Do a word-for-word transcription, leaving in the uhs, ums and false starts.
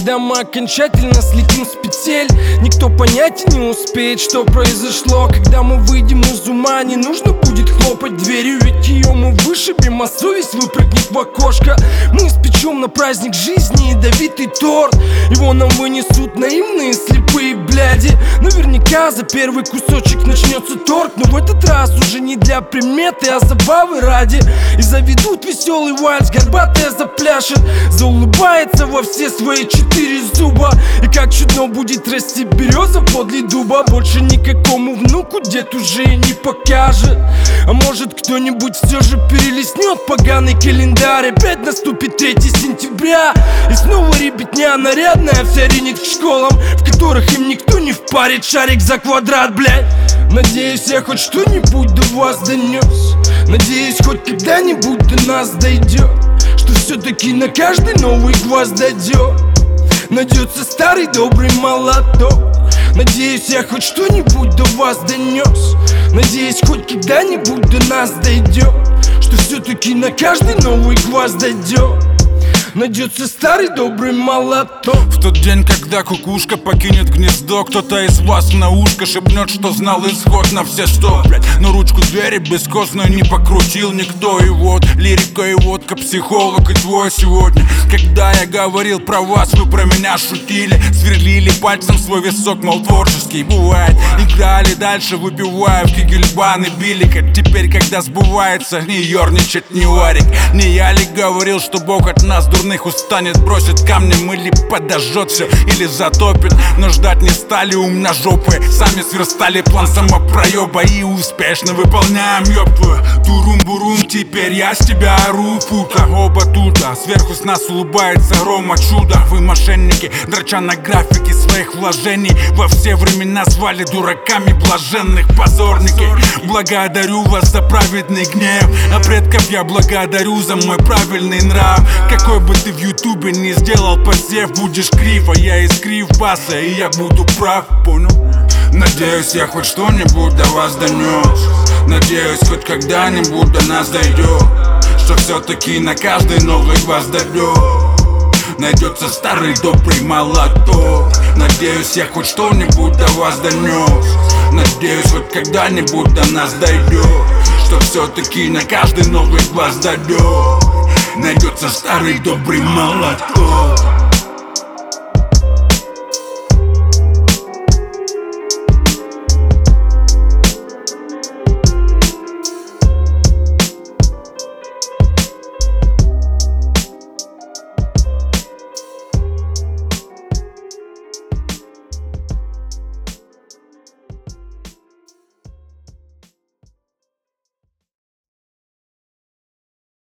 когда мы окончательно слетим с петель. Никто понять не успеет, что произошло. Когда мы выйдем из ума, не нужно будет хлопать дверью, ведь ее мы вышибем, а совесть выпрыгнет в окошко. Мы испечем на праздник жизни ядовитый торт. Его нам вынесут наивные слепые бляди. Наверняка за первый кусочек начнется торг, но в этот раз уже не для приметы, а забавы ради. И заведут веселый вальс, горбатая запляшет, заулыбается во все свои четыре зуба. И как чудно будет расти береза подле дуба. Больше никакому внуку дед уже и не покажет. А может кто-нибудь все же перелистнет поганый календарь. Опять наступит третье сентября, и снова ребятня нарядная вся ринет к школам, в которых им никто не впарит шарик за квадрат, блядь. Надеюсь, я хоть что-нибудь до вас донес. Надеюсь, хоть когда-нибудь до нас дойдет, что все-таки на каждый новый гвоздь дойдет найдется старый добрый молоток. Надеюсь, я хоть что-нибудь до вас донес. Надеюсь, хоть когда-нибудь до нас дойдет, что все-таки на каждый новый гвоздь дойдет найдется старый добрый молоток. В тот день, когда кукушка покинет гнездо, кто-то из вас на ушко шепнет, что знал исход на все сто, блядь. Но ручку двери бескостную не покрутил никто. И вот лирика и водка, психолог и твой сегодня. Когда я говорил про вас, вы про меня шутили, сверлили пальцем свой висок, мол, творческий бывает. Играли дальше, выпивая в кигельбан и билика. Теперь, когда сбывается, не ерничать, не варик. Не я ли говорил, что Бог от нас дурных устанет, бросит камнем или подожжет все, или затопит. Но ждать не стали умножопые, сами сверстали план самопроеба и успешно выполняем, ёб твою. Турум-бурум, теперь я с тебя ору, пута. Оба тута, сверху с нас улыбается Рома чудо. Вы мошенники, драча на графике своих вложений, во все времена звали дураками блаженных позорники. Благодарю вас за праведный гнев, а предков я благодарю за мой правильный нрав. Какой бы ты в ютубе не сделал посев, будешь крив, а я из крив баса, и я буду прав, понял? Надеюсь, я хоть что-нибудь до вас донес. Надеюсь, хоть когда-нибудь до нас дойдет, что все-таки на каждый новый гвоздь дойдет найдется старый добрый молоток. Надеюсь, я хоть что-нибудь до вас донес. Надеюсь, хоть когда-нибудь до нас дойдет, что все-таки на каждый новый гвоздь дойдет найдется старый добрый молоток.